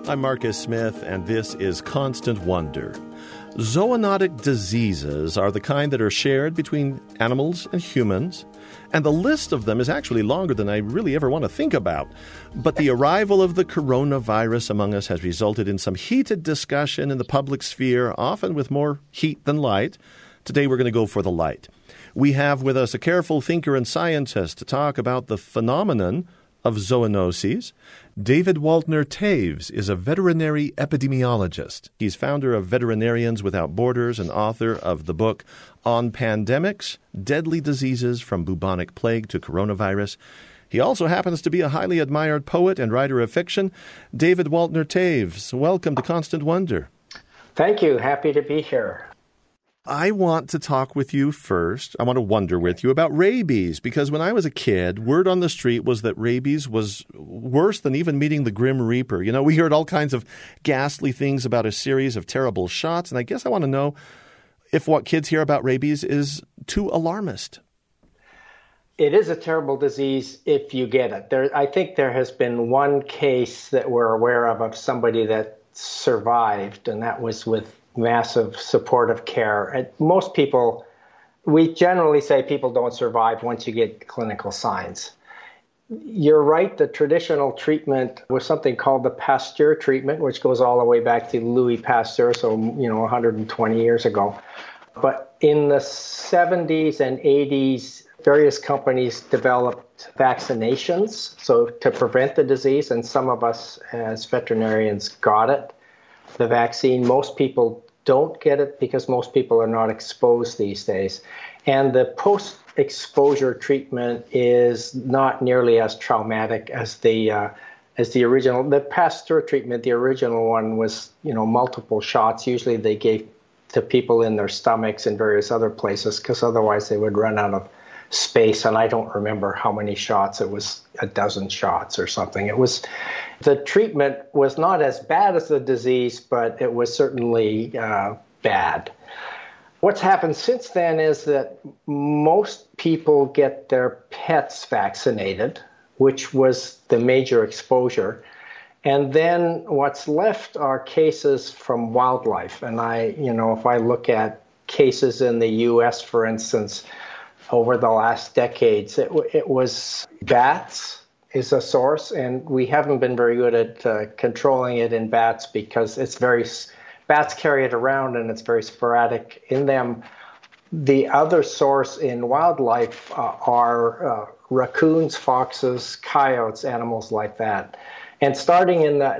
I'm Marcus Smith, and this is Constant Wonder. Zoonotic diseases are the kind that are shared between animals and humans, and the list of them is actually longer than I really ever want to think about. But the arrival of the coronavirus among us has resulted in some heated discussion in the public sphere, often with more heat than light. Today we're going to go for the light. We have with us a careful thinker and scientist to talk about the phenomenon of zoonoses. David Waltner Toews is a veterinary epidemiologist. He's founder of Veterinarians Without Borders and author of the book On Pandemics, Deadly Diseases from Bubonic Plague to Coronavirus. He also happens to be a highly admired poet and writer of fiction. David Waltner Toews, welcome to Constant Wonder. Thank you. Happy to be here. I want to talk with you first. I want to wonder with you about rabies, because when I was a kid, word on the street was that rabies was worse than even meeting the Grim Reaper. You know, we heard all kinds of ghastly things about a series of terrible shots, and I guess I want to know if what kids hear about rabies is too alarmist. It is a terrible disease if you get it. I think there has been one case that we're aware of somebody that survived, and that was with massive supportive care. And most people, we generally say people don't survive once you get clinical signs. You're right, the traditional treatment was something called the Pasteur treatment, which goes all the way back to Louis Pasteur, so 120 years ago. But in the 70s and 80s, various companies developed vaccinations, so to prevent the disease, and some of us as veterinarians got it. The vaccine, most people don't get it because most people are not exposed these days. And the post-exposure treatment is not nearly as traumatic as the original. The Pasteur treatment, the original one, was, multiple shots. Usually they gave to people in their stomachs and various other places because otherwise they would run out of space, and I don't remember how many shots. It was a dozen shots or something. The treatment was not as bad as the disease, but it was certainly bad. What's happened since then is that most people get their pets vaccinated, which was the major exposure. And then what's left are cases from wildlife. And if I look at cases in the U.S., for instance, over the last decades, it was bats is a source, and we haven't been very good at controlling it in bats because bats carry it around and it's very sporadic in them. The other source in wildlife are raccoons, foxes, coyotes, animals like that. And starting in the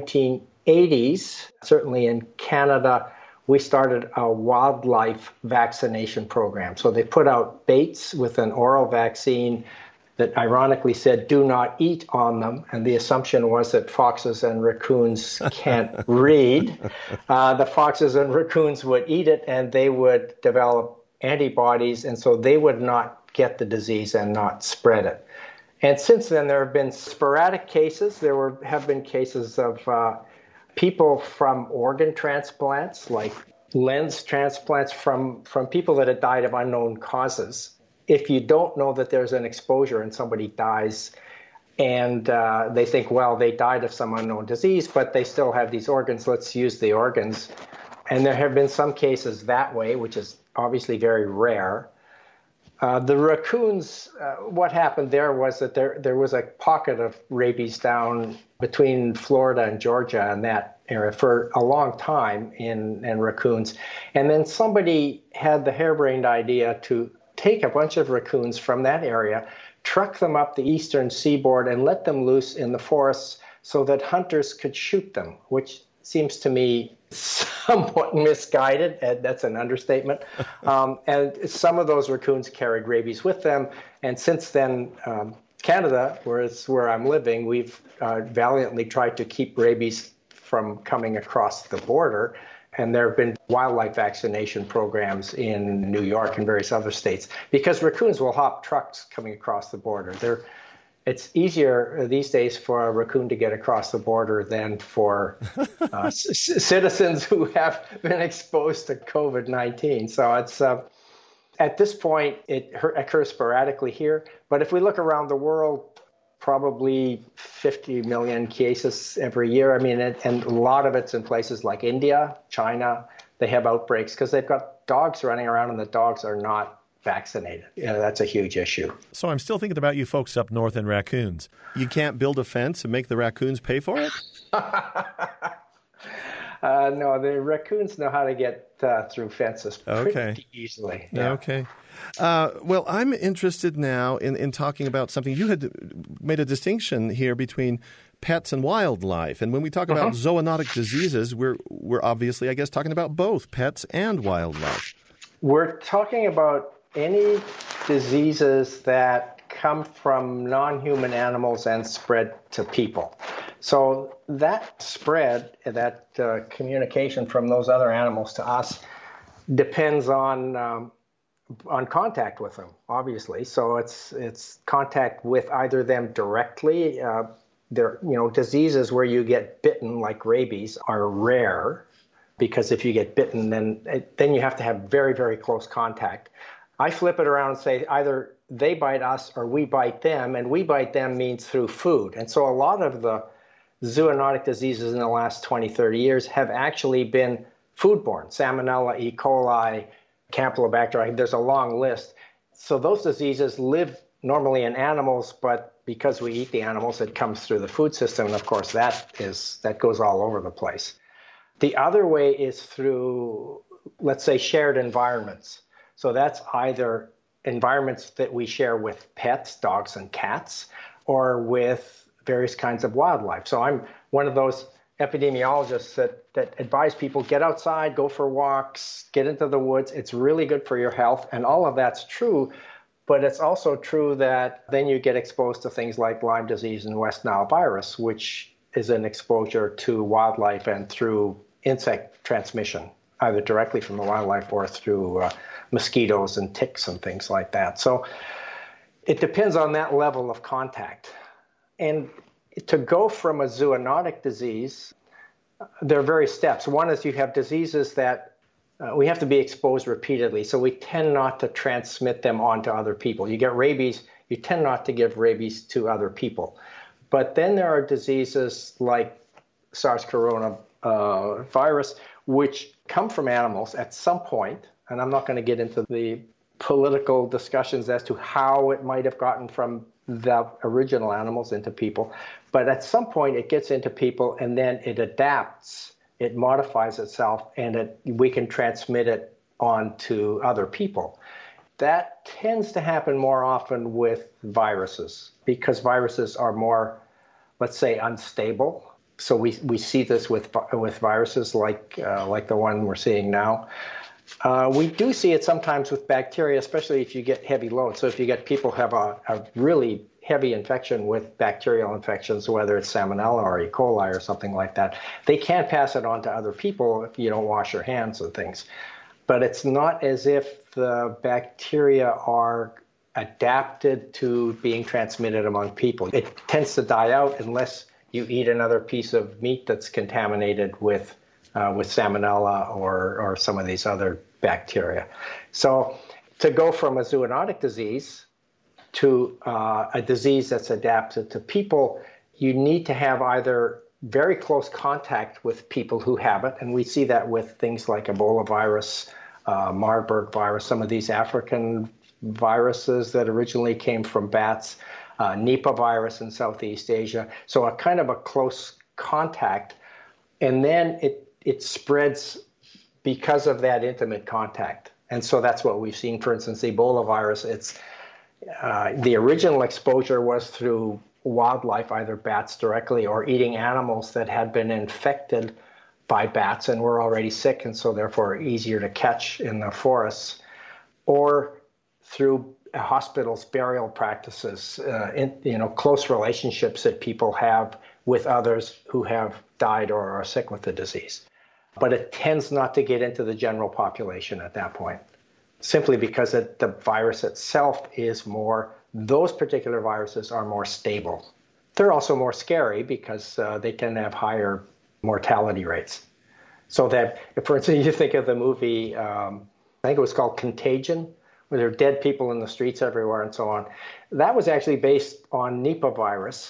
1980s, certainly in Canada, we started a wildlife vaccination program. So they put out baits with an oral vaccine that ironically said, do not eat on them. And the assumption was that foxes and raccoons can't read. The foxes and raccoons would eat it and they would develop antibodies. And so they would not get the disease and not spread it. And since then, there have been sporadic cases. There have been cases of people from organ transplants, like lens transplants from people that had died of unknown causes. If you don't know that there's an exposure and somebody dies and they think, well, they died of some unknown disease, but they still have these organs, let's use the organs. And there have been some cases that way, which is obviously very rare. The raccoons, what happened there was that there was a pocket of rabies down between Florida and Georgia and that area for a long time in raccoons. And then somebody had the harebrained idea to take a bunch of raccoons from that area, truck them up the eastern seaboard, and let them loose in the forests so that hunters could shoot them, which seems to me somewhat misguided. That's an understatement. And some of those raccoons carried rabies with them. And since then, Canada, where I'm living, we've valiantly tried to keep rabies from coming across the border. And there have been wildlife vaccination programs in New York and various other states because raccoons will hop trucks coming across the border. It's easier these days for a raccoon to get across the border than for citizens who have been exposed to COVID-19. So it's at this point, it occurs sporadically here. But if we look around the world, probably 50 million cases every year. I mean, and a lot of it's in places like India, China. They have outbreaks because they've got dogs running around and the dogs are not vaccinated. That's a huge issue. So I'm still thinking about you folks up north and raccoons. You can't build a fence and make the raccoons pay for it? No, the raccoons know how to get through fences pretty easily. Yeah. Okay. Well, I'm interested now in talking about something. You had made a distinction here between pets and wildlife. And when we talk about zoonotic diseases, we're obviously, I guess, talking about both pets and wildlife. We're talking about any diseases that come from non-human animals and spread to people. So that spread, that communication from those other animals to us depends on contact with them, obviously. So it's contact with either them directly. Diseases where you get bitten, like rabies, are rare because if you get bitten, then you have to have very, very close contact. I flip it around and say either they bite us or we bite them, and we bite them means through food. And so a lot of the zoonotic diseases in the last 20, 30 years have actually been foodborne. Salmonella, E. coli, Campylobacter, there's a long list. So those diseases live normally in animals, but because we eat the animals, it comes through the food system. And of course, that goes all over the place. The other way is through, let's say, shared environments. So that's either environments that we share with pets, dogs and cats, or with various kinds of wildlife. So I'm one of those epidemiologists that advise people get outside, go for walks, get into the woods. It's really good for your health. And all of that's true. But it's also true that then you get exposed to things like Lyme disease and West Nile virus, which is an exposure to wildlife and through insect transmission, either directly from the wildlife or through mosquitoes and ticks and things like that. So it depends on that level of contact. And to go from a zoonotic disease, there are various steps. One is you have diseases that we have to be exposed repeatedly, so we tend not to transmit them onto other people. You get rabies, you tend not to give rabies to other people. But then there are diseases like SARS coronavirus, which come from animals at some point, and I'm not going to get into the political discussions as to how it might have gotten from the original animals into people, but at some point it gets into people and then it adapts, it modifies itself, and we can transmit it on to other people. That tends to happen more often with viruses because viruses are more, let's say, unstable. So we see this with viruses like the one we're seeing now. We do see it sometimes with bacteria, especially if you get heavy loads. So if you get people who have a really heavy infection with bacterial infections, whether it's Salmonella or E. coli or something like that, they can pass it on to other people if you don't wash your hands and things. But it's not as if the bacteria are adapted to being transmitted among people. It tends to die out unless you eat another piece of meat that's contaminated with Salmonella or some of these other bacteria. So to go from a zoonotic disease to a disease that's adapted to people, you need to have either very close contact with people who have it, and we see that with things like Ebola virus, Marburg virus, some of these African viruses that originally came from bats, Nipah virus in Southeast Asia. So a kind of a close contact, and then it spreads because of that intimate contact. And so that's what we've seen. For instance, Ebola virus, it's the original exposure was through wildlife, either bats directly or eating animals that had been infected by bats and were already sick, and so therefore easier to catch in the forests, or through hospitals' burial practices, close relationships that people have with others who have died or are sick with the disease. But it tends not to get into the general population at that point, simply because the virus itself is those particular viruses are more stable. They're also more scary because they tend to have higher mortality rates. So that, for instance, you think of the movie, I think it was called Contagion, where there are dead people in the streets everywhere and so on. That was actually based on Nipah virus.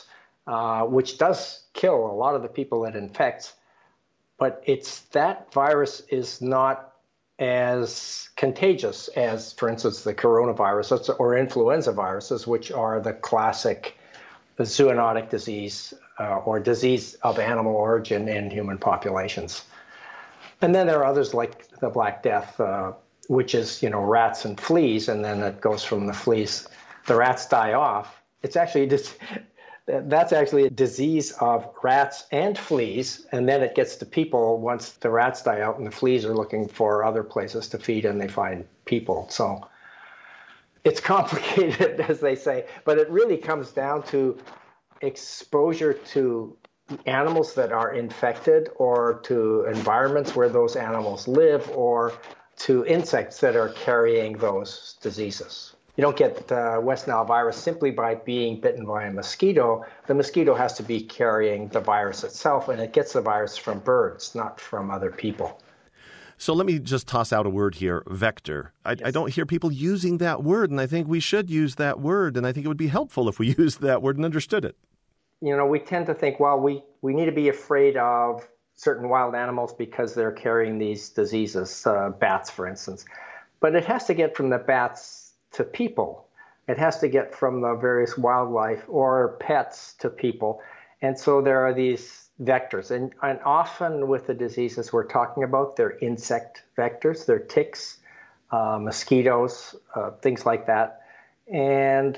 which does kill a lot of the people it infects. But that virus is not as contagious as, for instance, the coronavirus or influenza viruses, which are the classic zoonotic disease or disease of animal origin in human populations. And then there are others like the Black Death, which is, rats and fleas, and then it goes from the fleas. The rats die off. That's actually a disease of rats and fleas, and then it gets to people once the rats die out and the fleas are looking for other places to feed and they find people. So it's complicated, as they say, but it really comes down to exposure to animals that are infected or to environments where those animals live or to insects that are carrying those diseases. You don't get West Nile virus simply by being bitten by a mosquito. The mosquito has to be carrying the virus itself, and it gets the virus from birds, not from other people. So let me just toss out a word here, vector. I don't hear people using that word, and I think we should use that word, and I think it would be helpful if we used that word and understood it. We tend to think, well, we need to be afraid of certain wild animals because they're carrying these diseases, bats, for instance. But it has to get from the bats to people. It has to get from the various wildlife or pets to people. And so there are these vectors. And often with the diseases we're talking about, they're insect vectors. They're ticks, mosquitoes, things like that. And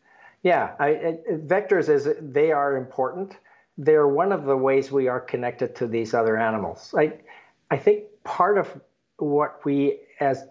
vectors, they are important. They're one of the ways we are connected to these other animals. I think part of what we as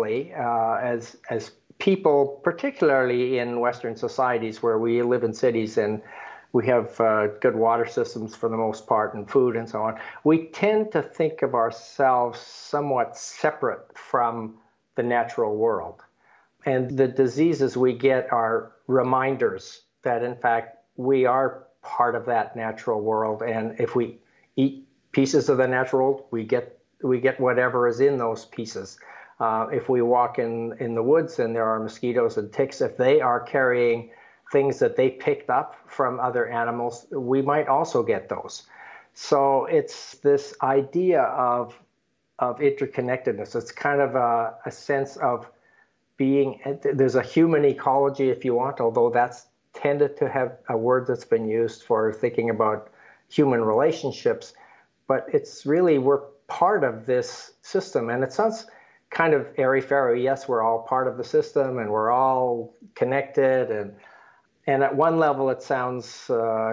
people, particularly in Western societies where we live in cities and we have good water systems for the most part and food and so on, we tend to think of ourselves somewhat separate from the natural world. And the diseases we get are reminders that, in fact, we are part of that natural world. And if we eat pieces of the natural world, we get whatever is in those pieces. If we walk in the woods and there are mosquitoes and ticks, if they are carrying things that they picked up from other animals, we might also get those. So it's this idea of interconnectedness. It's kind of a sense of there's a human ecology, if you want, although that's tended to have a word that's been used for thinking about human relationships. But it's really, we're part of this system. And it sounds kind of airy-fairy. Yes, we're all part of the system and we're all connected. And at one level, it sounds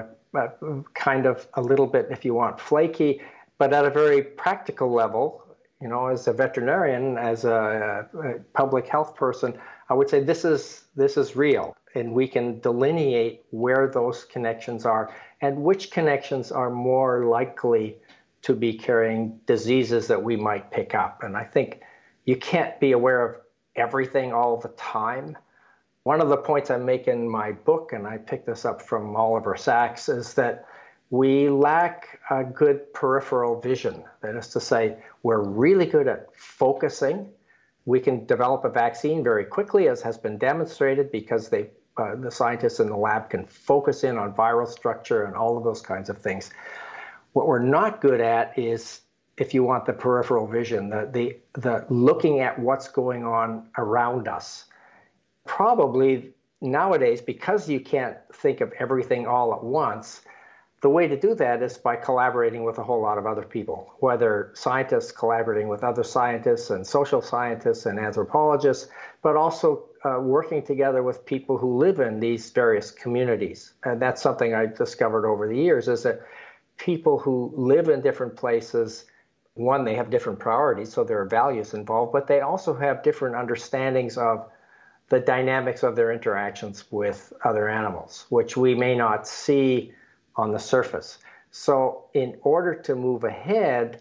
kind of a little bit, if you want, flaky. But at a very practical level, as a veterinarian, as a public health person, I would say this is real. And we can delineate where those connections are and which connections are more likely to be carrying diseases that we might pick up. And I think you can't be aware of everything all the time. One of the points I make in my book, and I picked this up from Oliver Sacks, is that we lack a good peripheral vision. That is to say, we're really good at focusing. We can develop a vaccine very quickly, as has been demonstrated, because the scientists in the lab can focus in on viral structure and all of those kinds of things. What we're not good at is, if you want, the peripheral vision, the looking at what's going on around us. Probably nowadays, because you can't think of everything all at once, the way to do that is by collaborating with a whole lot of other people, whether scientists collaborating with other scientists and social scientists and anthropologists, but also working together with people who live in these various communities. And that's something I discovered over the years, is that people who live in different places, one, they have different priorities, so there are values involved, but they also have different understandings of the dynamics of their interactions with other animals, which we may not see on the surface. So in order to move ahead,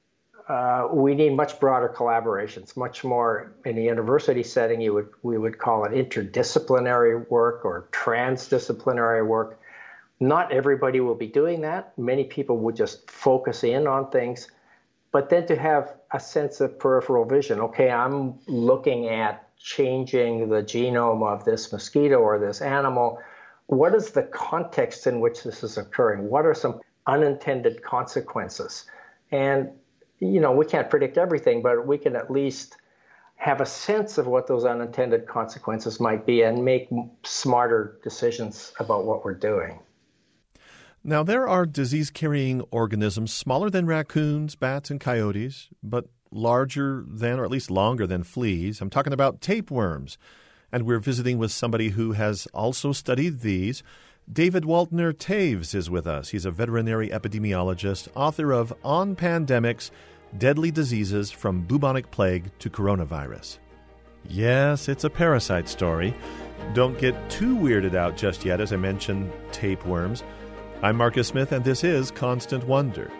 we need much broader collaborations, much more in a university setting. We would call it interdisciplinary work or transdisciplinary work. Not everybody will be doing that. Many people would just focus in on things. But then to have a sense of peripheral vision, okay, I'm looking at changing the genome of this mosquito or this animal. what is the context in which this is occurring? What are some unintended consequences? And, we can't predict everything, but we can at least have a sense of what those unintended consequences might be and make smarter decisions about what we're doing. Now, there are disease-carrying organisms smaller than raccoons, bats, and coyotes, but larger than, or at least longer than fleas. I'm talking about tapeworms. And we're visiting with somebody who has also studied these. David Waltner Toews is with us. He's a veterinary epidemiologist, author of On Pandemics, Deadly Diseases from Bubonic Plague to Coronavirus. Yes, it's a parasite story. Don't get too weirded out just yet, as I mentioned tapeworms. I'm Marcus Smith, and this is Constant Wonder.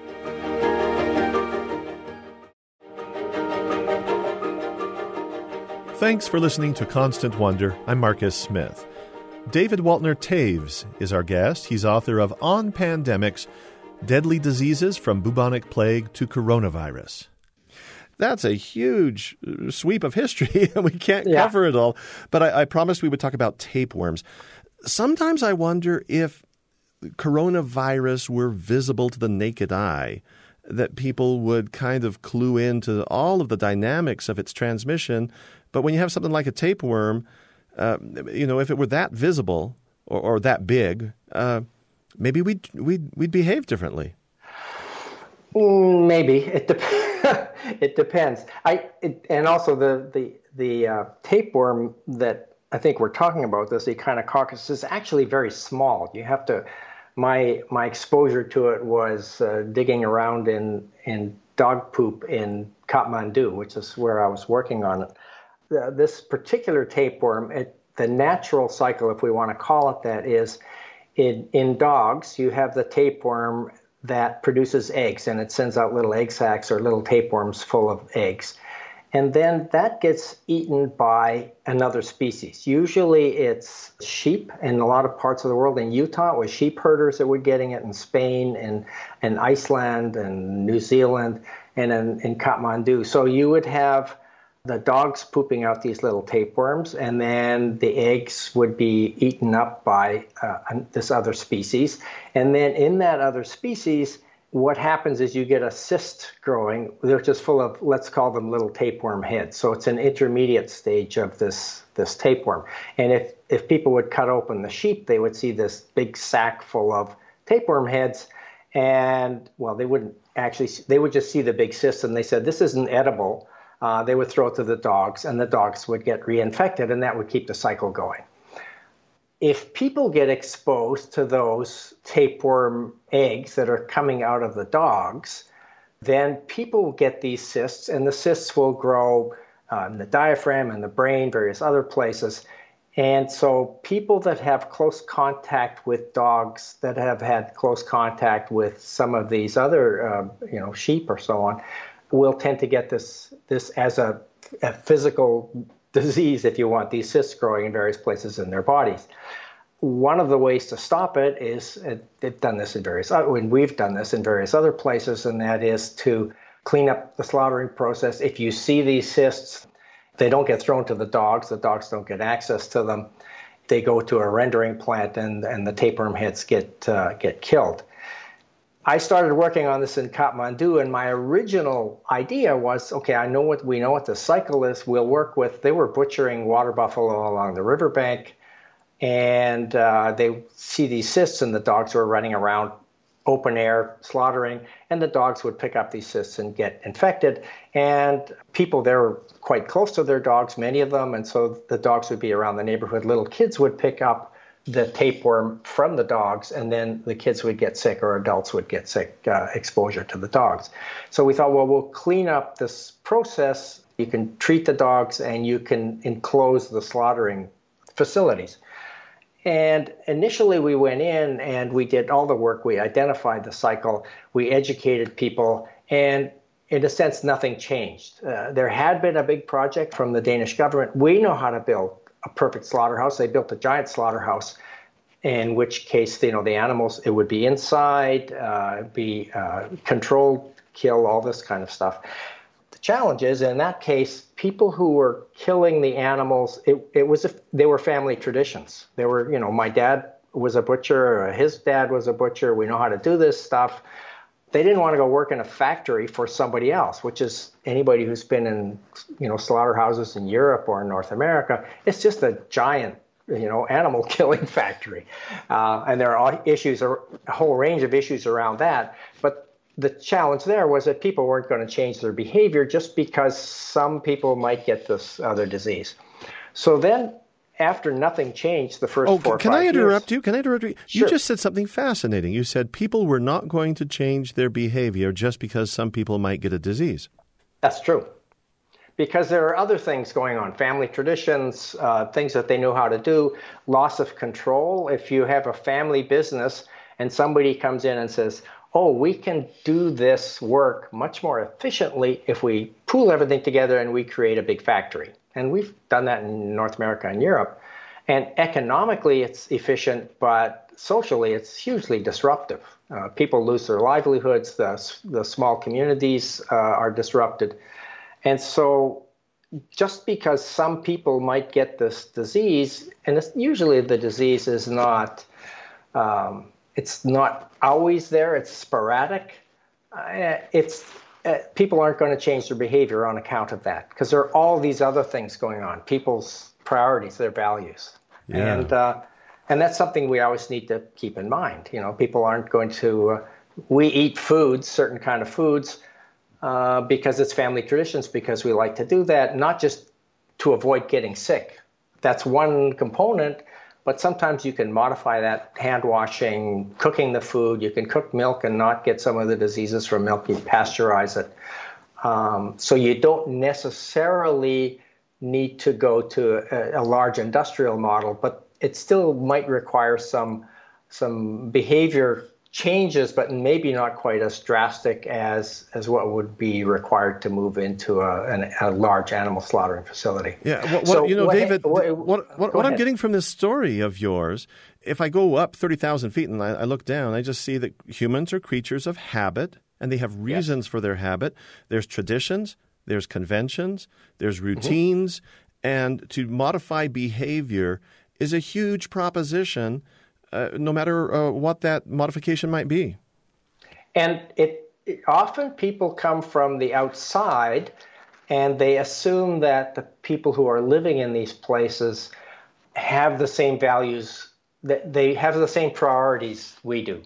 Thanks for listening to Constant Wonder. I'm Marcus Smith. David Waltner Toews is our guest. He's author of On Pandemics, Deadly Diseases from Bubonic Plague to Coronavirus. That's a huge sweep of history, and we can't cover it all. But I promised we would talk about tapeworms. Sometimes I wonder if coronavirus were visible to the naked eye, that people would kind of clue into all of the dynamics of its transmission. But when you have something like a tapeworm, if it were that visible or that big, maybe we'd behave differently. Maybe it it depends. And also the tapeworm that I think we're talking about, this Echinococcus, is actually very small. You have to. My exposure to it was digging around in dog poop in Kathmandu, which is where I was working on it. This particular tapeworm, the natural cycle, if we want to call it that, is in dogs, you have the tapeworm that produces eggs, and it sends out little egg sacs or little tapeworms full of eggs. And then that gets eaten by another species. Usually it's sheep in a lot of parts of the world. In Utah, it was sheep herders that were getting it, in Spain and Iceland and New Zealand and in Kathmandu. So you would have the dogs pooping out these little tapeworms, and then the eggs would be eaten up by this other species. And then in that other species, what happens is you get a cyst growing, which is full of, let's call them little tapeworm heads. So it's an intermediate stage of this tapeworm. And if people would cut open the sheep, they would see this big sack full of tapeworm heads. And, well, they would just see the big cyst, and they said, this isn't edible. They would throw it to the dogs, and the dogs would get reinfected, and that would keep the cycle going. If people get exposed to those tapeworm eggs that are coming out of the dogs, then people will get these cysts, and the cysts will grow in the diaphragm and the brain, various other places. And so people that have close contact with dogs that have had close contact with some of these other, sheep or so on, will tend to get this as a physical disease, if you want, these cysts growing in various places in their bodies. One of the ways to stop it is, we've done this in various other places, and that is to clean up the slaughtering process. If you see these cysts, they don't get thrown to the dogs don't get access to them. They go to a rendering plant, and the tapeworm heads get killed. I started working on this in Kathmandu, and my original idea was, okay, we know what the cycle is. They were butchering water buffalo along the riverbank, and they see these cysts, and the dogs were running around open air slaughtering, and the dogs would pick up these cysts and get infected. And people there were quite close to their dogs, many of them, and so the dogs would be around the neighborhood. Little kids would pick up the tapeworm from the dogs, and then the kids would get sick, or adults would get sick, exposure to the dogs. So we thought, well, we'll clean up this process. You can treat the dogs, and you can enclose the slaughtering facilities. And initially we went in and we did all the work. We identified the cycle. We educated people, and in a sense, nothing changed. There had been a big project from the Danish government. We know how to build a perfect slaughterhouse. They built a giant slaughterhouse, in which case, the animals, it would be inside, be controlled, kill, all this kind of stuff. The challenge is, in that case, people who were killing the animals, they were family traditions. They were, my dad was a butcher, or his dad was a butcher. We know how to do this stuff. They didn't want to go work in a factory for somebody else, which is anybody who's been in, slaughterhouses in Europe or in North America. It's just a giant, animal killing factory. And there are a whole range of issues around that. But the challenge there was that people weren't going to change their behavior just because some people might get this other disease. So then, after nothing changed the first 4 or 5 years. Can I interrupt you? Sure. You just said something fascinating. You said people were not going to change their behavior just because some people might get a disease. That's true. Because there are other things going on, family traditions, things that they know how to do, loss of control. If you have a family business and somebody comes in and says, oh, we can do this work much more efficiently if we pool everything together and we create a big factory. And we've done that in North America and Europe. And economically, it's efficient, but socially, it's hugely disruptive. People lose their livelihoods. The small communities are disrupted. And so just because some people might get this disease, and usually the disease is not, it's not always there. It's sporadic. People aren't going to change their behavior on account of that because there are all these other things going on, people's priorities, their values. Yeah. And that's something we always need to keep in mind. People aren't going to, we eat foods, certain kind of foods, because it's family traditions, because we like to do that, not just to avoid getting sick. That's one component. But sometimes you can modify that, hand washing, cooking the food. You can cook milk and not get some of the diseases from milk. You pasteurize it. So you don't necessarily need to go to a large industrial model, but it still might require some behavior changes, but maybe not quite as drastic as what would be required to move into a large animal slaughtering facility. Yeah, David, what I'm getting from this story of yours, if I go up 30,000 feet and I look down, I just see that humans are creatures of habit, and they have reasons for their habit. There's traditions, there's conventions, there's routines, and to modify behavior is a huge proposition, no matter what that modification might be. And often people come from the outside and they assume that the people who are living in these places have the same values, that they have the same priorities we do.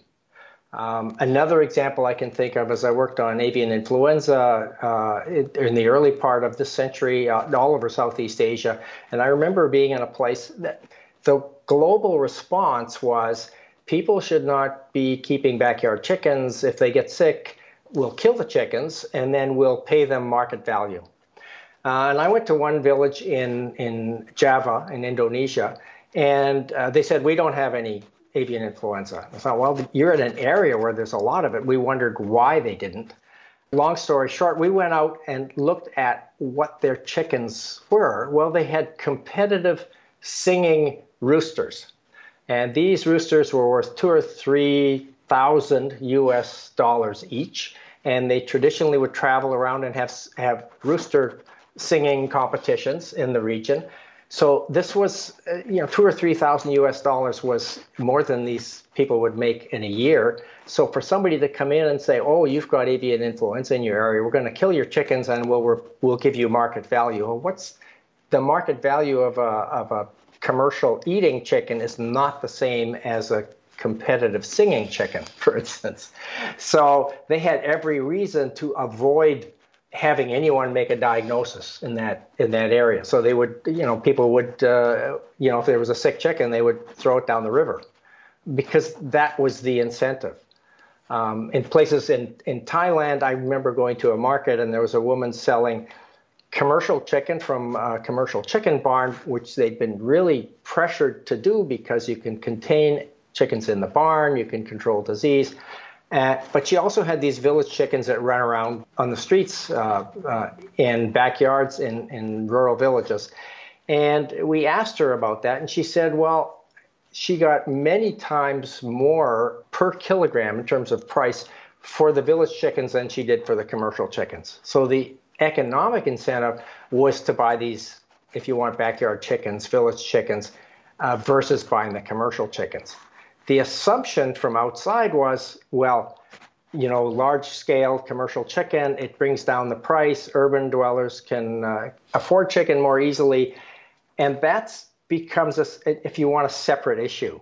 Another example I can think of is I worked on avian influenza in the early part of this century, all over Southeast Asia. And I remember being in a place that the global response was people should not be keeping backyard chickens. If they get sick, we'll kill the chickens and then we'll pay them market value. And I went to one village in Java, in Indonesia, and they said, we don't have any avian influenza. I thought, well, you're in an area where there's a lot of it. We wondered why they didn't. Long story short, we went out and looked at what their chickens were. Well, they had competitive singing roosters. And these roosters were worth $2,000 or $3,000 US each. And they traditionally would travel around and have rooster singing competitions in the region. So this was, $2,000 or $3,000 US was more than these people would make in a year. So for somebody to come in and say, oh, you've got avian influenza in your area, we're going to kill your chickens and we'll give you market value. Well, what's the market value of a commercial eating chicken is not the same as a competitive singing chicken, for instance. So they had every reason to avoid having anyone make a diagnosis in that area. So they would, people would, if there was a sick chicken, they would throw it down the river because that was the incentive. In places in Thailand, I remember going to a market and there was a woman selling commercial chicken from a commercial chicken barn, which they'd been really pressured to do because you can contain chickens in the barn, you can control disease. But she also had these village chickens that run around on the streets in backyards in rural villages. And we asked her about that, and she said, well, she got many times more per kilogram in terms of price for the village chickens than she did for the commercial chickens. So the economic incentive was to buy these, if you want backyard chickens, village chickens, versus buying the commercial chickens. the assumption from outside was, well, large-scale commercial chicken, it brings down the price. Urban dwellers can afford chicken more easily. And that becomes, if you want, a separate issue.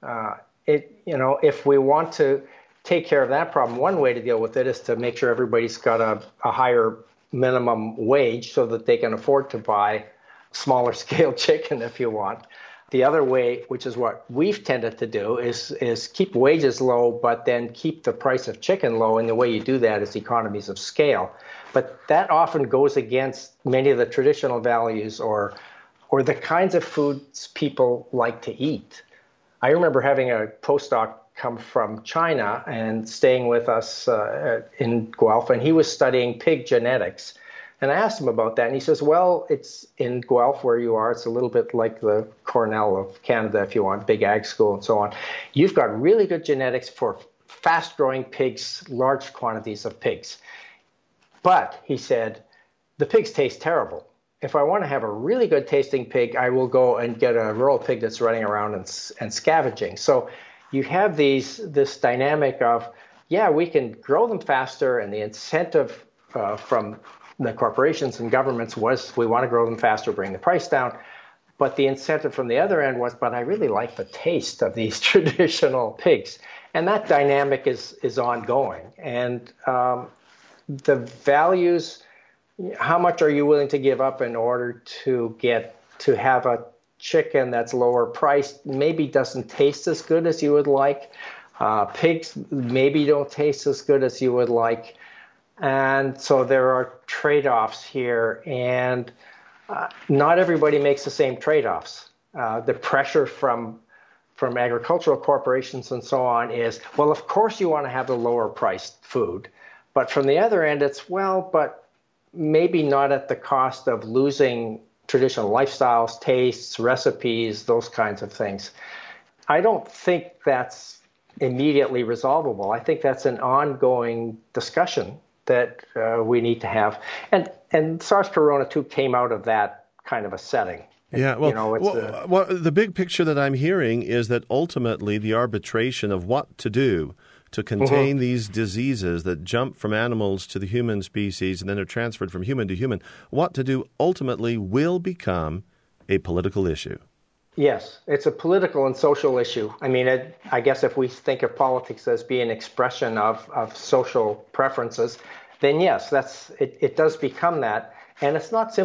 If we want to take care of that problem, one way to deal with it is to make sure everybody's got a higher minimum wage so that they can afford to buy smaller scale chicken if you want. The other way, which is what we've tended to do, is keep wages low, but then keep the price of chicken low. And the way you do that is economies of scale. But that often goes against many of the traditional values or the kinds of foods people like to eat. I remember having a postdoc come from China and staying with us in Guelph, and he was studying pig genetics. And I asked him about that, and he says, well, it's in Guelph where you are. It's a little bit like the Cornell of Canada, if you want, big ag school and so on. You've got really good genetics for fast-growing pigs, large quantities of pigs. But, he said, the pigs taste terrible. If I want to have a really good tasting pig, I will go and get a rural pig that's running around and scavenging. So you have this dynamic of, yeah, we can grow them faster, and the incentive from the corporations and governments was, we want to grow them faster, bring the price down. But the incentive from the other end was, but I really like the taste of these traditional pigs. And that dynamic is ongoing. And the values, how much are you willing to give up in order to have a chicken that's lower priced, maybe doesn't taste as good as you would like. Pigs maybe don't taste as good as you would like. And so there are trade-offs here, and not everybody makes the same trade-offs. The pressure from agricultural corporations and so on is, well, of course you want to have the lower-priced food. But from the other end, it's, well, but maybe not at the cost of losing traditional lifestyles, tastes, recipes, those kinds of things. I don't think that's immediately resolvable. I think that's an ongoing discussion that we need to have. And SARS Corona 2 came out of that kind of a setting. Yeah, well, the big picture that I'm hearing is that ultimately the arbitration of what to do to contain these diseases that jump from animals to the human species and then are transferred from human to human, what to do ultimately will become a political issue. Yes, it's a political and social issue. I mean, I guess if we think of politics as being an expression of social preferences, then yes, it does become that. And it's not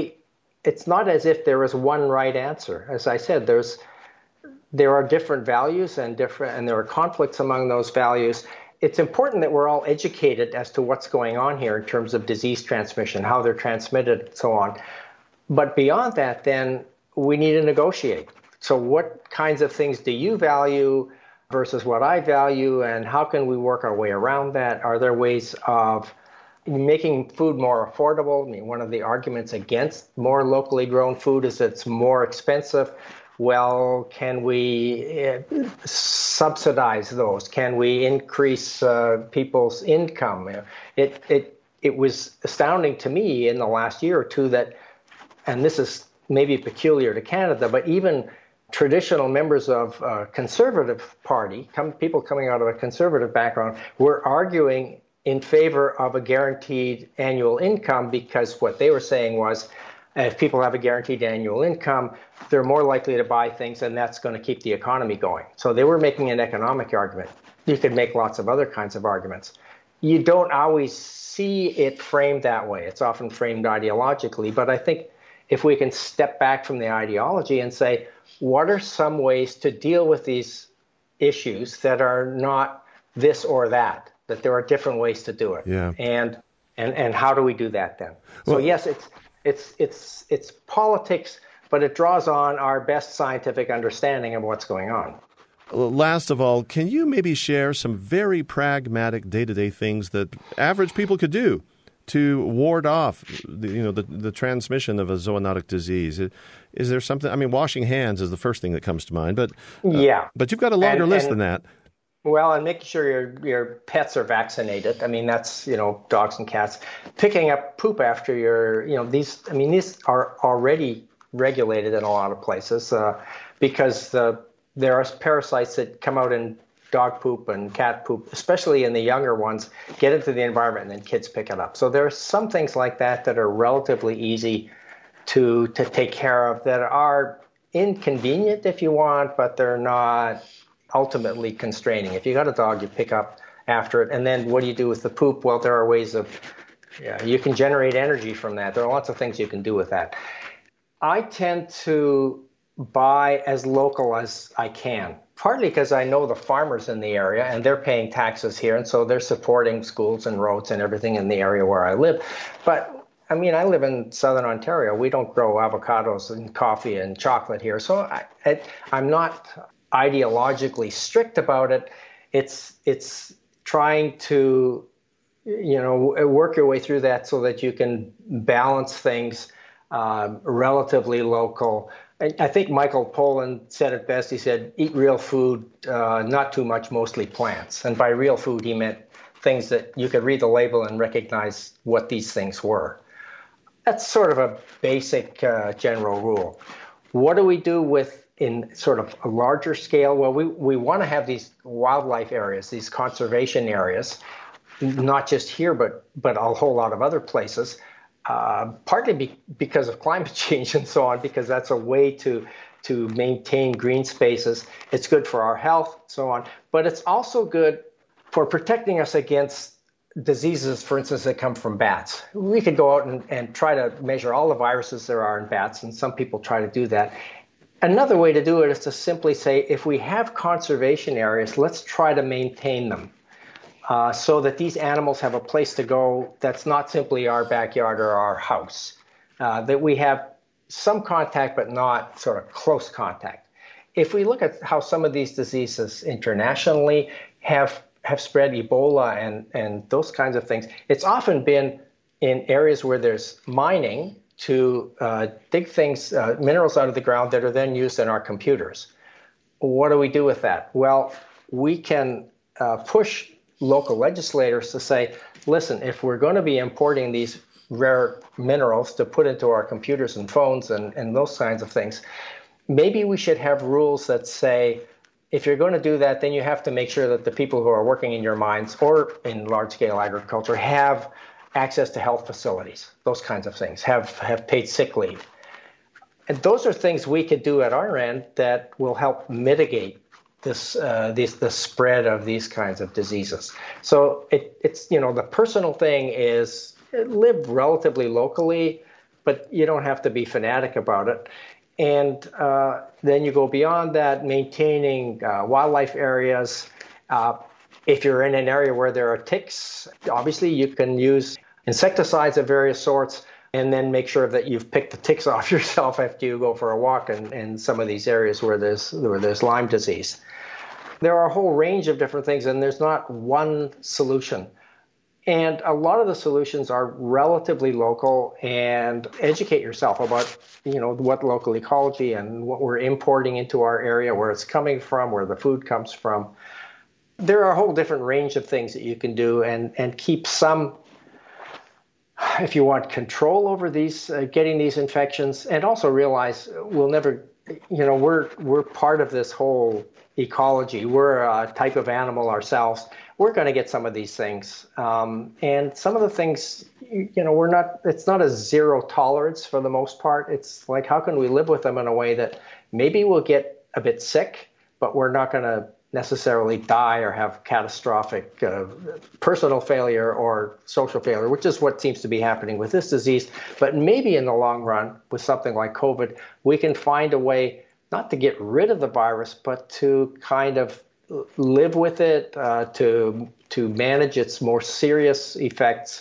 as if there is one right answer. As I said, there are different values and there are conflicts among those values. It's important that we're all educated as to what's going on here in terms of disease transmission, how they're transmitted, and so on. But beyond that, then we need to negotiate. So what kinds of things do you value versus what I value, and how can we work our way around that? Are there ways of making food more affordable? I mean, one of the arguments against more locally grown food is it's more expensive. Well, can we subsidize those? Can we increase people's income? It was astounding to me in the last year or two that, and this is maybe peculiar to Canada, but even traditional members of a conservative party, people coming out of a conservative background, were arguing in favor of a guaranteed annual income, because what they were saying was, if people have a guaranteed annual income, they're more likely to buy things, and that's going to keep the economy going. So they were making an economic argument. You could make lots of other kinds of arguments. You don't always see it framed that way. It's often framed ideologically, but I think if we can step back from the ideology and say, what are some ways to deal with these issues that are not this or that there are different ways to do it. Yeah. And how do we do that then? So yes, it's politics, but it draws on our best scientific understanding of what's going on. Last of all, can you maybe share some very pragmatic day-to-day things that average people could do to ward off the transmission of a zoonotic disease? Is there something? I mean, washing hands is the first thing that comes to mind, but but you've got a longer list than that. Well, and making sure your pets are vaccinated. I mean, that's, dogs and cats. Picking up poop after these are already regulated in a lot of places because the there are parasites that come out in dog poop and cat poop, especially in the younger ones, get into the environment and then kids pick it up. So there are some things like that are relatively easy to take care of, that are inconvenient if you want, but they're not ultimately constraining. If you got a dog, you pick up after it. And then what do you do with the poop? Well, there are ways of, you can generate energy from that. There are lots of things you can do with that. I tend to buy as local as I can, partly because I know the farmers in the area and they're paying taxes here, and so they're supporting schools and roads and everything in the area where I live. But I mean, I live in southern Ontario. We don't grow avocados and coffee and chocolate here, so I'm not ideologically strict about it. It's trying to, work your way through that so that you can balance things relatively local. I think Michael Pollan said it best. He said, eat real food, not too much, mostly plants. And by real food, he meant things that you could read the label and recognize what these things were. That's sort of a basic general rule. What do we do in sort of a larger scale? Well, we want to have these wildlife areas, these conservation areas, not just here, but a whole lot of other places. Partly because of climate change and so on, because that's a way to maintain green spaces. It's good for our health, so on. But it's also good for protecting us against diseases, for instance, that come from bats. We could go out and try to measure all the viruses there are in bats, and some people try to do that. Another way to do it is to simply say, if we have conservation areas, let's try to maintain them. So that these animals have a place to go that's not simply our backyard or our house, that we have some contact but not sort of close contact. If we look at how some of these diseases internationally have spread, Ebola and those kinds of things, it's often been in areas where there's mining to dig things, minerals out of the ground that are then used in our computers. What do we do with that? Well, we can push local legislators to say, listen, if we're going to be importing these rare minerals to put into our computers and phones and those kinds of things, maybe we should have rules that say, if you're going to do that, then you have to make sure that the people who are working in your mines or in large-scale agriculture have access to health facilities, those kinds of things, have paid sick leave. And those are things we could do at our end that will help mitigate the spread of these kinds of diseases. So it's the personal thing is live relatively locally, but you don't have to be fanatic about it. And then you go beyond that, maintaining wildlife areas. If you're in an area where there are ticks, obviously you can use insecticides of various sorts, and then make sure that you've picked the ticks off yourself after you go for a walk in some of these areas where there's Lyme disease. There are a whole range of different things, and there's not one solution. And a lot of the solutions are relatively local, and educate yourself about, what local ecology and what we're importing into our area, where it's coming from, where the food comes from. There are a whole different range of things that you can do and keep some, if you want, control over these, getting these infections, and also realize we'll never, we're part of this whole ecology. We're a type of animal ourselves. We're going to get some of these things. And some of the things, it's not a zero tolerance for the most part. It's like, how can we live with them in a way that maybe we'll get a bit sick, but we're not going to necessarily die or have catastrophic personal failure or social failure, which is what seems to be happening with this disease. But maybe in the long run, with something like COVID, we can find a way not to get rid of the virus, but to kind of live with it, to manage its more serious effects.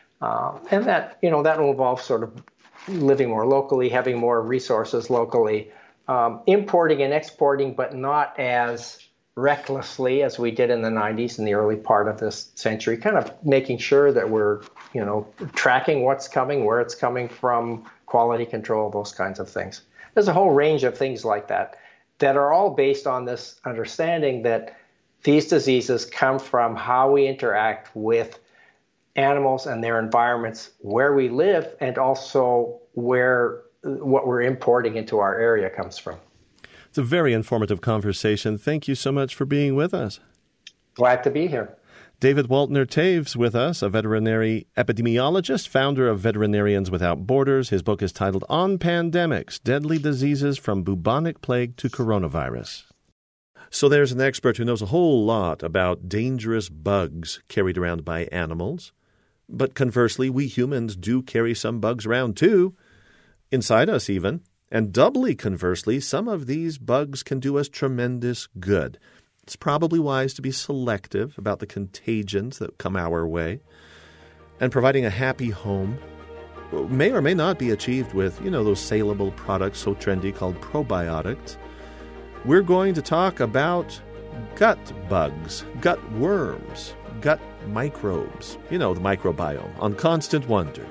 And that, that will involve sort of living more locally, having more resources locally, importing and exporting, but not as recklessly as we did in the 90s and the early part of this century, kind of making sure that we're, tracking what's coming, where it's coming from, quality control, those kinds of things. There's a whole range of things like that are all based on this understanding that these diseases come from how we interact with animals and their environments where we live, and also where what we're importing into our area comes from. It's a very informative conversation. Thank you so much for being with us. Glad to be here. David Waltner-Toews with us, a veterinary epidemiologist, founder of Veterinarians Without Borders. His book is titled On Pandemics, Deadly Diseases from Bubonic Plague to Coronavirus. So there's an expert who knows a whole lot about dangerous bugs carried around by animals. But conversely, we humans do carry some bugs around too, inside us even. And doubly conversely, some of these bugs can do us tremendous good. It's probably wise to be selective about the contagions that come our way. And providing a happy home may or may not be achieved with, those saleable products so trendy called probiotics. We're going to talk about gut bugs, gut worms, gut microbes, the microbiome, on Constant Wonder.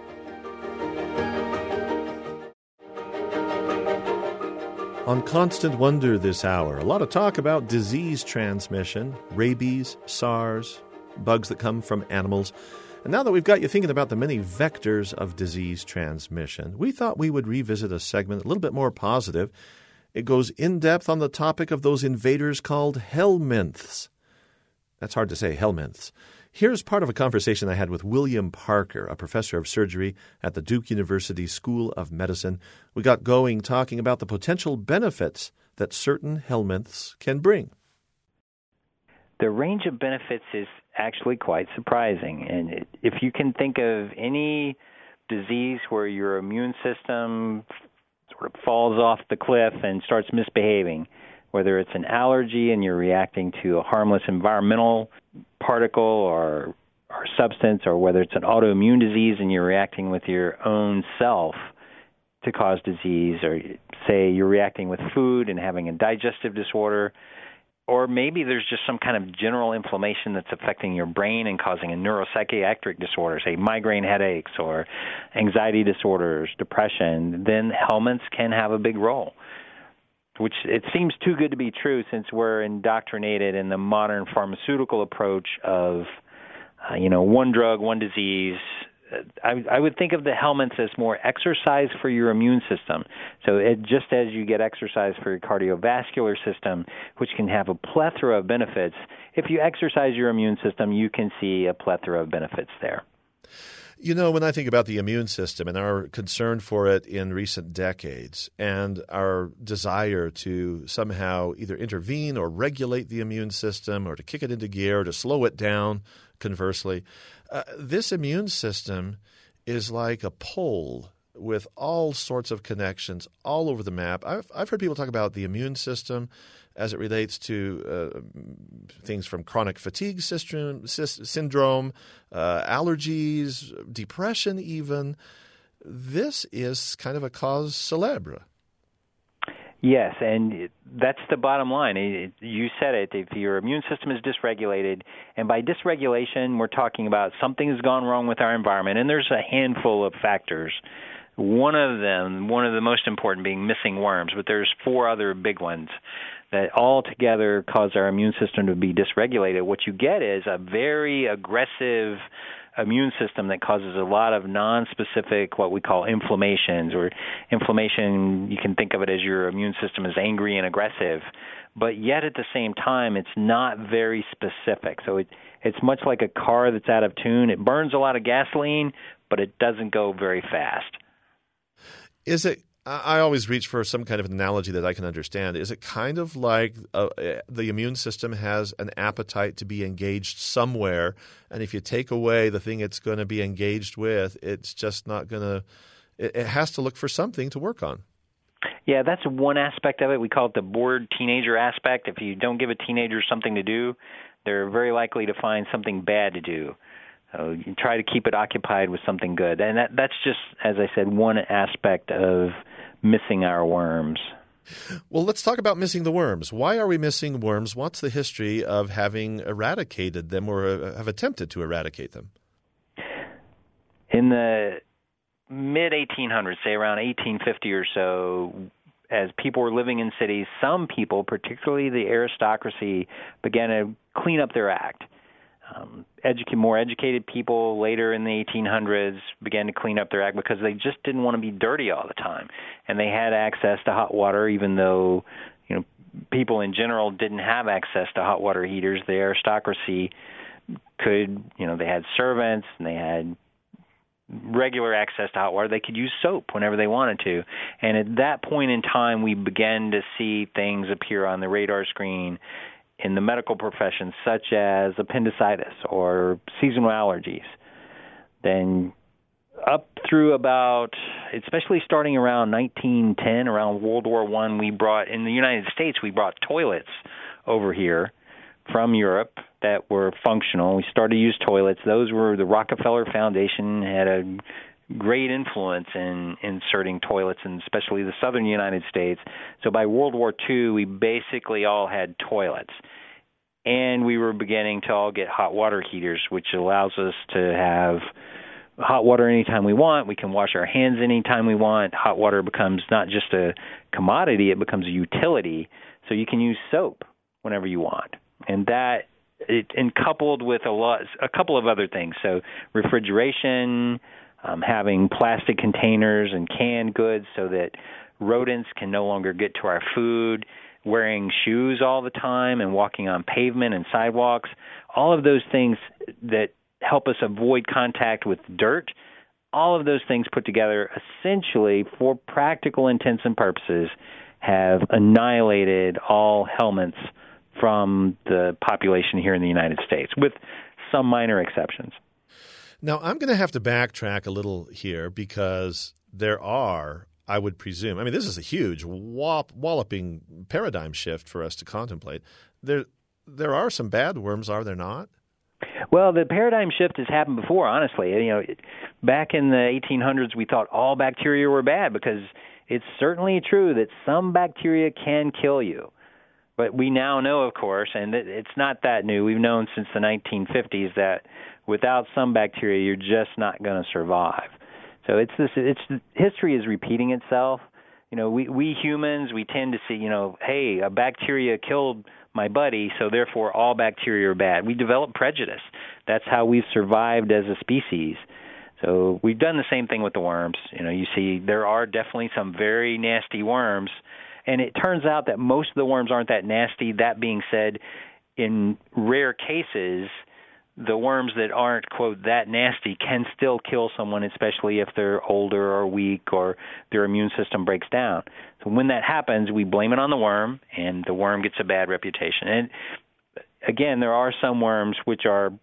On Constant Wonder this hour, a lot of talk about disease transmission, rabies, SARS, bugs that come from animals. And now that we've got you thinking about the many vectors of disease transmission, we thought we would revisit a segment a little bit more positive. It goes in-depth on the topic of those invaders called helminths. That's hard to say, helminths. Here's part of a conversation I had with William Parker, a professor of surgery at the Duke University School of Medicine. We got going talking about the potential benefits that certain helminths can bring. The range of benefits is actually quite surprising. And if you can think of any disease where your immune system sort of falls off the cliff and starts misbehaving, whether it's an allergy and you're reacting to a harmless environmental particle or substance, or whether it's an autoimmune disease and you're reacting with your own self to cause disease, or say you're reacting with food and having a digestive disorder, or maybe there's just some kind of general inflammation that's affecting your brain and causing a neuropsychiatric disorder, say migraine headaches or anxiety disorders, depression, then helminths can have a big role. Which it seems too good to be true since we're indoctrinated in the modern pharmaceutical approach of, one drug, one disease. I would think of the helminths as more exercise for your immune system. So just as you get exercise for your cardiovascular system, which can have a plethora of benefits, if you exercise your immune system, you can see a plethora of benefits there. When I think about the immune system and our concern for it in recent decades and our desire to somehow either intervene or regulate the immune system or to kick it into gear or to slow it down, conversely, this immune system is like a pole with all sorts of connections all over the map. I've heard people talk about the immune system as it relates to things from chronic fatigue syndrome, allergies, depression even. This is kind of a cause célèbre. Yes, and that's the bottom line. You said it. If your immune system is dysregulated, and by dysregulation, we're talking about something has gone wrong with our environment, and there's a handful of factors. One of the most important being missing worms, but there's 4 other big ones that all together cause our immune system to be dysregulated. What you get is a very aggressive immune system that causes a lot of nonspecific, what we call inflammations, or inflammation, you can think of it as your immune system is angry and aggressive, but yet at the same time, it's not very specific. So it's much like a car that's out of tune. It burns a lot of gasoline, but it doesn't go very fast. Is it? I always reach for some kind of analogy that I can understand. Is it kind of like the immune system has an appetite to be engaged somewhere, and if you take away the thing it's going to be engaged with, it's just not going to – it has to look for something to work on. Yeah, that's one aspect of it. We call it the bored teenager aspect. If you don't give a teenager something to do, they're very likely to find something bad to do. So you try to keep it occupied with something good. And that's just, as I said, one aspect of missing our worms. Well, let's talk about missing the worms. Why are we missing worms? What's the history of having eradicated them or have attempted to eradicate them? In the mid-1800s, say around 1850 or so, as people were living in cities, some people, particularly the aristocracy, began to clean up their act. more educated people later in the 1800s began to clean up their act because they just didn't want to be dirty all the time. And they had access to hot water, even though, people in general didn't have access to hot water heaters. The aristocracy could, they had servants and they had regular access to hot water. They could use soap whenever they wanted to. And at that point in time, we began to see things appear on the radar screen in the medical profession, such as appendicitis or seasonal allergies. Then up through about, especially starting around 1910, around World War I, in the United States, we brought toilets over here from Europe that were functional. We started to use toilets. Those were, the Rockefeller Foundation had a great influence in inserting toilets, and especially the southern United States. So by World War II, we basically all had toilets. And we were beginning to all get hot water heaters, which allows us to have hot water anytime we want. We can wash our hands anytime we want. Hot water becomes not just a commodity, it becomes a utility. So you can use soap whenever you want. And that, and coupled with a couple of other things. So refrigeration, having plastic containers and canned goods so that rodents can no longer get to our food, wearing shoes all the time and walking on pavement and sidewalks, all of those things that help us avoid contact with dirt, all of those things put together essentially, for practical intents and purposes, have annihilated all helminths from the population here in the United States, with some minor exceptions. Now, I'm going to have to backtrack a little here because there are, I would presume, this is a huge walloping paradigm shift for us to contemplate. There are some bad worms, are there not? Well, the paradigm shift has happened before, honestly. Back in the 1800s, we thought all bacteria were bad because it's certainly true that some bacteria can kill you. But we now know, of course, and it's not that new. We've known since the 1950s that without some bacteria, you're just not going to survive. So history is repeating itself. We humans, we tend to see, hey, a bacteria killed my buddy, so therefore all bacteria are bad. We develop prejudice. That's how we've survived as a species. So we've done the same thing with the worms. You see there are definitely some very nasty worms, and it turns out that most of the worms aren't that nasty. That being said, in rare cases, the worms that aren't, quote, that nasty can still kill someone, especially if they're older or weak or their immune system breaks down. So when that happens, we blame it on the worm, and the worm gets a bad reputation. And again, there are some worms which are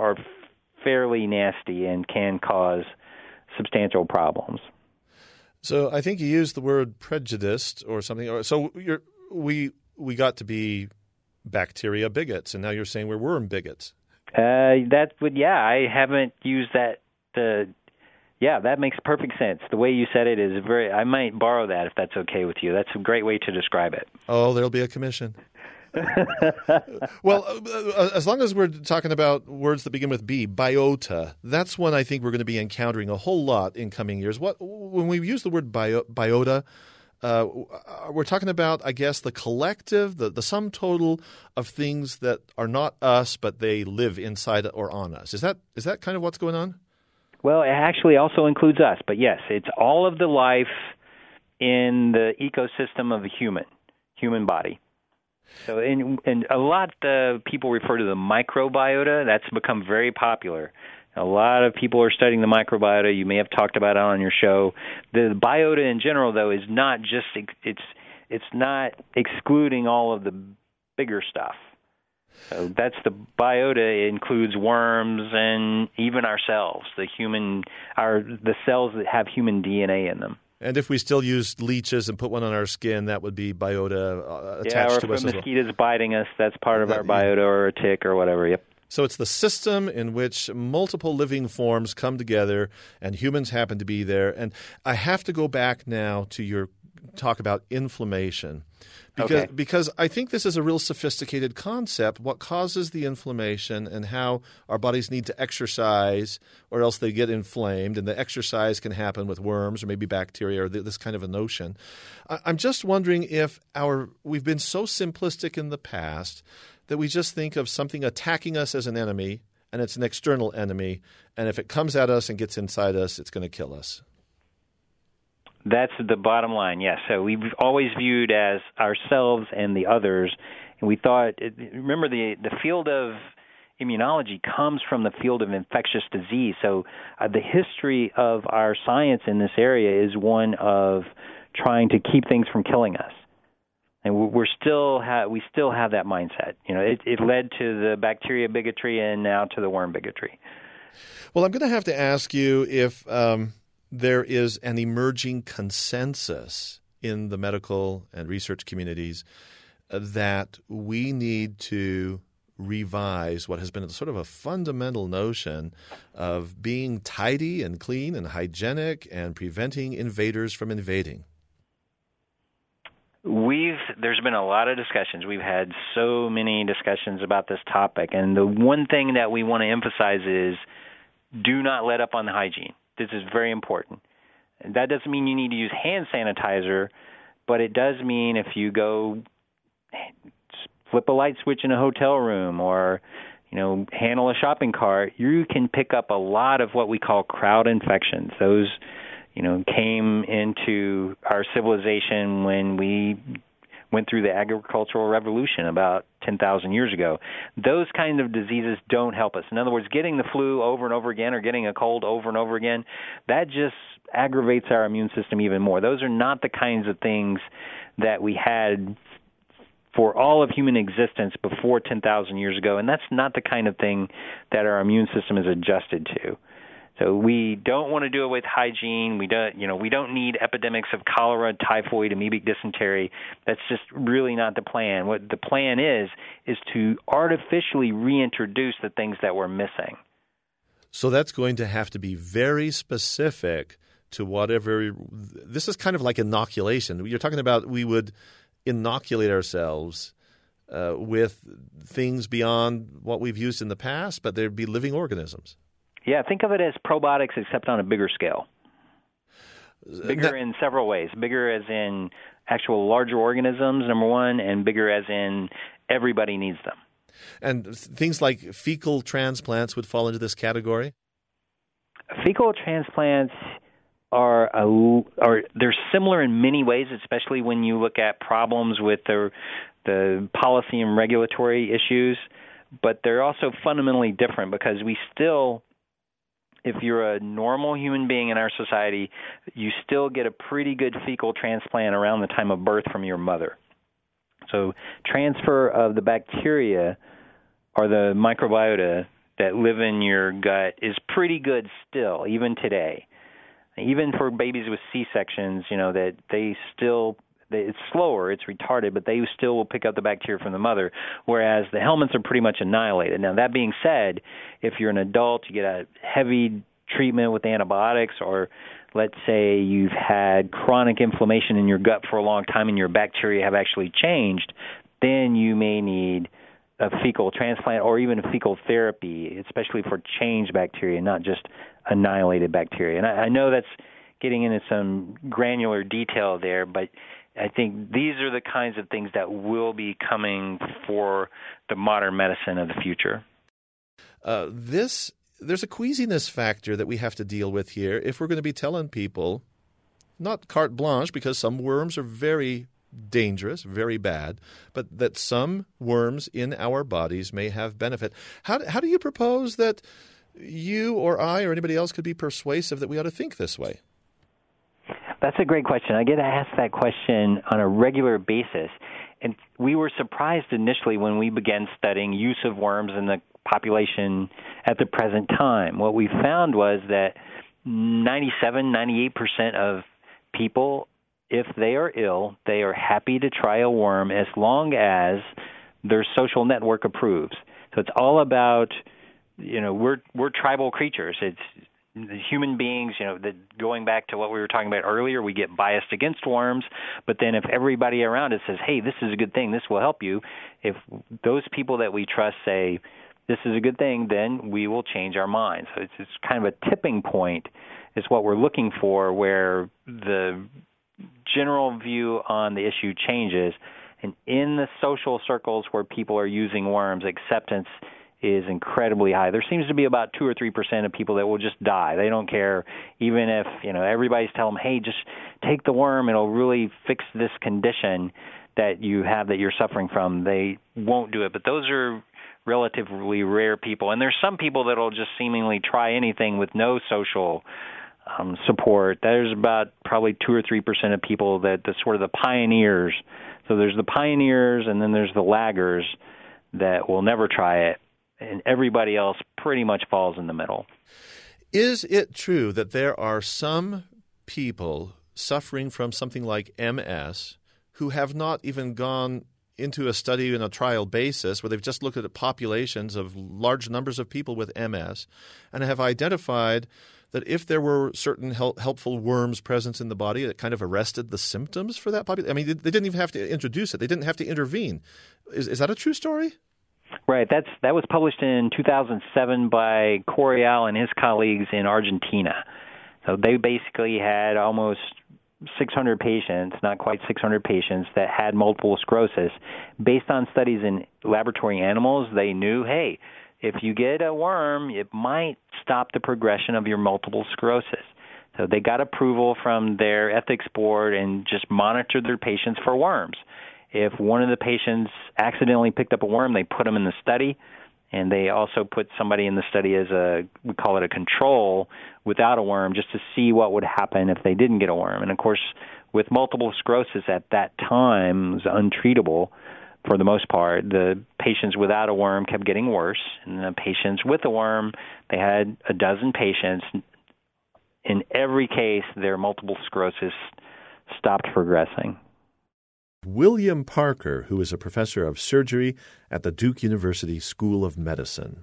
fairly nasty and can cause substantial problems. So I think you used the word prejudiced or something. So we got to be bacteria bigots, and now you're saying we're worm bigots. I haven't used that. That makes perfect sense. The way you said it is I might borrow that if that's okay with you. That's a great way to describe it. Oh, there'll be a commission. Well, as long as we're talking about words that begin with B, biota, that's one I think we're going to be encountering a whole lot in coming years. When we use the word biota, we're talking about, I guess, the collective, the sum total of things that are not us, but they live inside or on us. Is that kind of what's going on? Well, it actually also includes us, but yes, it's all of the life in the ecosystem of a human body. So, and a lot of people refer to the microbiota. That's become very popular. A lot of people are studying the microbiota. You may have talked about it on your show. The biota in general, though, is not just it's not excluding all of the bigger stuff. So that's the biota. It includes worms and even ourselves, the cells that have human DNA in them. And if we still use leeches and put one on our skin, that would be biota attached to us as well. Yeah, or if a mosquito's biting us, that's part of our biota, or a tick or whatever. Yep. So it's the system in which multiple living forms come together, and humans happen to be there. And I have to go back now to your talk about inflammation, because I think this is a real sophisticated concept, what causes the inflammation and how our bodies need to exercise or else they get inflamed, and the exercise can happen with worms or maybe bacteria or this kind of a notion. I'm just wondering if we've been so simplistic in the past that we just think of something attacking us as an enemy and it's an external enemy. And if it comes at us and gets inside us, it's going to kill us. That's the bottom line, yes. So we've always viewed as ourselves and the others, and we thought, remember the field of immunology comes from the field of infectious disease. So the history of our science in this area is one of trying to keep things from killing us. And we still have that mindset. It led to the bacteria bigotry and now to the worm bigotry. Well, I'm going to have to ask you if there is an emerging consensus in the medical and research communities that we need to revise what has been sort of a fundamental notion of being tidy and clean and hygienic and preventing invaders from invading. There's been a lot of discussions. We've had so many discussions about this topic, and the one thing that we want to emphasize is do not let up on the hygiene. This is very important. And that doesn't mean you need to use hand sanitizer, but it does mean if you go flip a light switch in a hotel room or, handle a shopping cart, you can pick up a lot of what we call crowd infections. Those, came into our civilization when we went through the agricultural revolution about 10,000 years ago. Those kind of diseases don't help us. In other words, getting the flu over and over again or getting a cold over and over again, that just aggravates our immune system even more. Those are not the kinds of things that we had for all of human existence before 10,000 years ago, and that's not the kind of thing that our immune system is adjusted to. So we don't want to do it with hygiene. We don't need epidemics of cholera, typhoid, amoebic dysentery. That's just really not the plan. What the plan is to artificially reintroduce the things that we're missing. So that's going to have to be very specific to whatever. This is kind of like inoculation. You're talking about we would inoculate ourselves with things beyond what we've used in the past, but there'd be living organisms. Yeah, think of it as probiotics except on a bigger scale. Bigger in several ways. Bigger as in actual larger organisms, number one, and bigger as in everybody needs them. And things like fecal transplants would fall into this category? Fecal transplants are they're similar in many ways, especially when you look at problems with the policy and regulatory issues, but they're also fundamentally different because we still, if you're a normal human being in our society, you still get a pretty good fecal transplant around the time of birth from your mother. So transfer of the bacteria or the microbiota that live in your gut is pretty good still, even today. Even for babies with C-sections, that it's slower, it's retarded, but they still will pick up the bacteria from the mother, whereas the helminths are pretty much annihilated. Now, that being said, if you're an adult, you get a heavy treatment with antibiotics, or let's say you've had chronic inflammation in your gut for a long time and your bacteria have actually changed, then you may need a fecal transplant or even a fecal therapy, especially for changed bacteria, not just annihilated bacteria. And I know that's getting into some granular detail there, but I think these are the kinds of things that will be coming for the modern medicine of the future. There's a queasiness factor that we have to deal with here if we're going to be telling people, not carte blanche, because some worms are very dangerous, very bad, but that some worms in our bodies may have benefit. How do you propose that you or I or anybody else could be persuasive that we ought to think this way? That's a great question. I get asked that question on a regular basis, and we were surprised initially when we began studying use of worms in the population at the present time. What we found was that 98% of people, if they are ill, they are happy to try a worm as long as their social network approves. So it's all about, we're tribal creatures. It's human beings, going back to what we were talking about earlier, we get biased against worms, but then if everybody around us says, hey, this is a good thing, this will help you, if those people that we trust say, this is a good thing, then we will change our minds. So it's kind of a tipping point is what we're looking for, where the general view on the issue changes. And in the social circles where people are using worms, acceptance is incredibly high. There seems to be about 2 or 3% of people that will just die. They don't care, even if everybody's telling them, hey, just take the worm. It'll really fix this condition that you have that you're suffering from. They won't do it. But those are relatively rare people. And there's some people that will just seemingly try anything with no social support. There's about probably 2 or 3% of people that the sort of the pioneers. So there's the pioneers and then there's the laggers that will never try it. And everybody else pretty much falls in the middle. Is it true that there are some people suffering from something like MS who have not even gone into a study in a trial basis where they've just looked at populations of large numbers of people with MS and have identified that if there were certain helpful worms present in the body, it kind of arrested the symptoms for that population? I mean, they didn't even have to introduce it. They didn't have to intervene. Is that a true story? Right. That was published in 2007 by Corial and his colleagues in Argentina. So they basically had almost 600 patients, not quite 600 patients, that had multiple sclerosis. Based on studies in laboratory animals, they knew, hey, if you get a worm, it might stop the progression of your multiple sclerosis. So they got approval from their ethics board and just monitored their patients for worms. If one of the patients accidentally picked up a worm, they put them in the study, and they also put somebody in the study as we call it a control, without a worm, just to see what would happen if they didn't get a worm. And, of course, with multiple sclerosis at that time, it was untreatable for the most part. The patients without a worm kept getting worse, and the patients with a worm, they had a dozen patients. In every case, their multiple sclerosis stopped progressing. William Parker, who is a professor of surgery at the Duke University School of Medicine.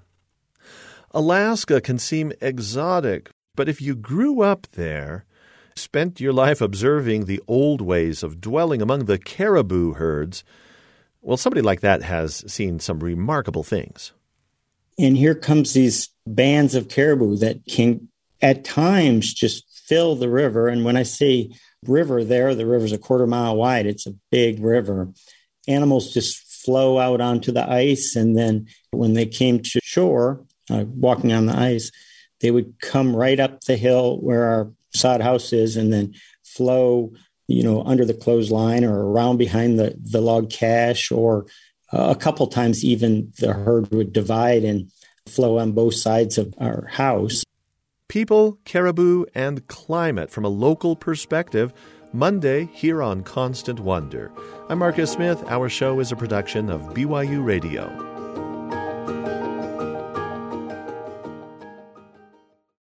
Alaska can seem exotic, but if you grew up there, spent your life observing the old ways of dwelling among the caribou herds, well, somebody like that has seen some remarkable things. And here comes these bands of caribou that can, at times, just fill the river. And when I say river there, the river's a quarter mile wide. It's a big river. Animals just flow out onto the ice. And then when they came to shore, walking on the ice, they would come right up the hill where our sod house is and then flow under the clothesline or around behind the log cache, or a couple times even the herd would divide and flow on both sides of our house. People, caribou, and climate from a local perspective, Monday here on Constant Wonder. I'm Marcus Smith. Our show is a production of BYU Radio.